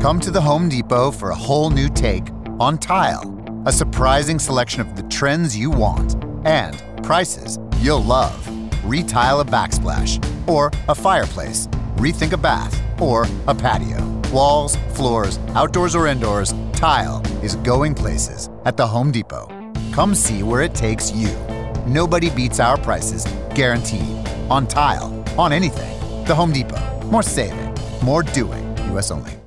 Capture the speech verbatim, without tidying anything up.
Come to the Home Depot for a whole new take on tile. A surprising selection of the trends you want and prices you'll love. Retile a backsplash or a fireplace. Rethink a bath or a patio. Walls, floors, outdoors or indoors, tile is going places at the Home Depot. Come see where it takes you. Nobody beats our prices, guaranteed. On tile, on anything. The Home Depot. More saving, more doing. U S only.